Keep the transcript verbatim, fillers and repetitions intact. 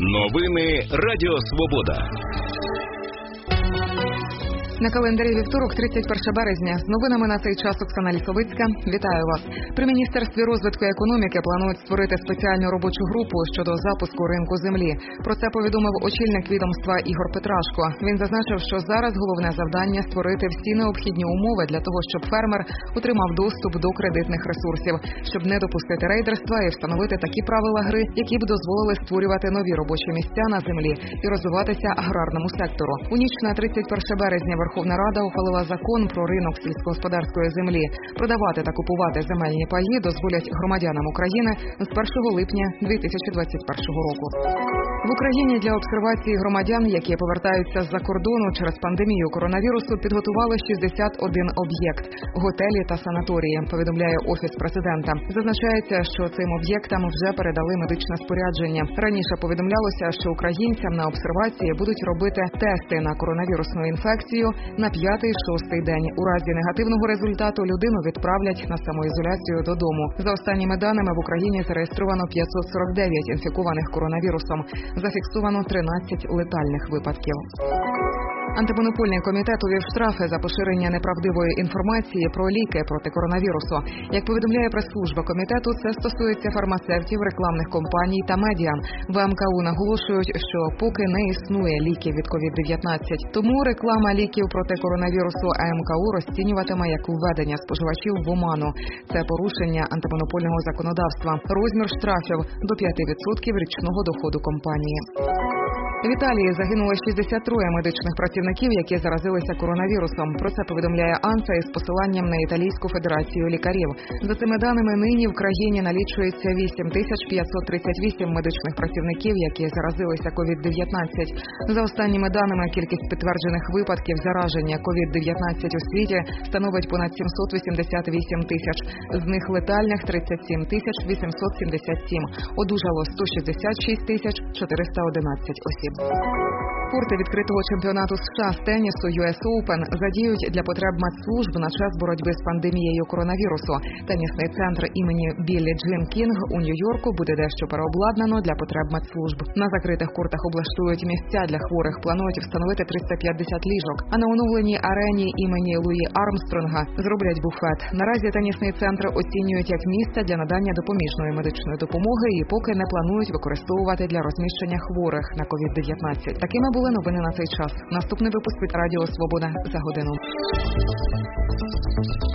Новини Радіо Свобода. На календарі вівторок, тридцять перше березня. З новинами на цей час Оксана Лісовицька. Вітаю вас. При Міністерстві розвитку економіки планують створити спеціальну робочу групу щодо запуску ринку землі. Про це повідомив очільник відомства Ігор Петрашко. Він зазначив, що зараз головне завдання – створити всі необхідні умови для того, щоб фермер отримав доступ до кредитних ресурсів, щоб не допустити рейдерства і встановити такі правила гри, які б дозволили створювати нові робочі місця на землі і розвиватися аграрному сектору. У ніч на тридцять перше березня Верховна Рада ухвалила закон про ринок сільськогосподарської землі. Продавати та купувати земельні паї дозволять громадянам України з першого липня дві тисячі двадцять першого року. В Україні для обсервації громадян, які повертаються з-за кордону через пандемію коронавірусу, підготували шістдесят один об'єкт – готелі та санаторії, повідомляє Офіс президента. Зазначається, що цим об'єктам вже передали медичне спорядження. Раніше повідомлялося, що українцям на обсервації будуть робити тести на коронавірусну інфекцію на п'ятий-шостий день. У разі негативного результату людину відправлять на самоізоляцію додому. За останніми даними, в Україні зареєстровано п'ятсот сорок дев'ять інфікованих коронавірусом. Зафіксовано тринадцять летальних випадків. Антимонопольний комітет увів штрафи за поширення неправдивої інформації про ліки проти коронавірусу. Як повідомляє прес-служба комітету, це стосується фармацевтів, рекламних компаній та медіа. В ем ка у наголошують, що поки не існує ліків від ковід дев'ятнадцять, тому реклама ліків проти коронавірусу ем ка у розцінюватиме як введення споживачів в оману. Це порушення антимонопольного законодавства. Розмір штрафів – до п'яти відсотків річного доходу компанії. В Італії загинуло шістдесят троє медичних працівників, які заразилися коронавірусом. Про це повідомляє АНСА із посиланням на Італійську федерацію лікарів. За цими даними, нині в країні налічується вісім тисяч п'ятсот тридцять вісім медичних працівників, які заразилися ковід дев'ятнадцять. За останніми даними, кількість підтверджених випадків зараження ковід дев'ятнадцять у світі становить понад сімсот вісімдесят вісім тисяч. З них летальних тридцять сім тисяч вісімсот сімдесят сім. Одужало сто шістдесят шість тисяч чотириста одинадцять осіб. Корти відкритого чемпіонату США з тенісу ю ес Open задіють для потреб медслужб на час боротьби з пандемією коронавірусу. Тенісний центр імені Біллі Джин Кінг у Нью-Йорку буде дещо переобладнано для потреб медслужб. На закритих кортах облаштують місця для хворих, планують встановити триста п'ятдесят ліжок. А на оновленій арені імені Луї Армстронга зроблять буфет. Наразі тенісний центр оцінюють як місце для надання допоміжної медичної допомоги і поки не планують використовувати для розміщення хворих на ковід дев'ятнадцять. Такими були новини на цей час. Наступний випуск від Радіо Свобода за годину.